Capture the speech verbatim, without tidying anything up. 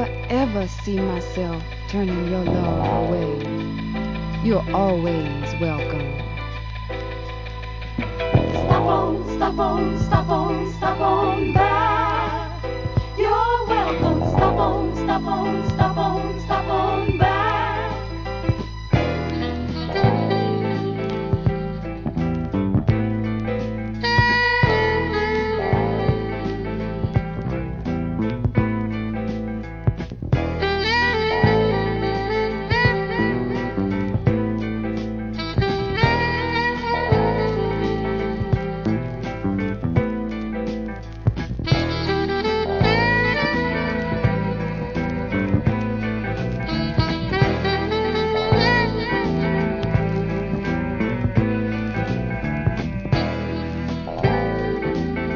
never ever see myself turning your love away. You're always welcome. Stop on, stop on, stop on.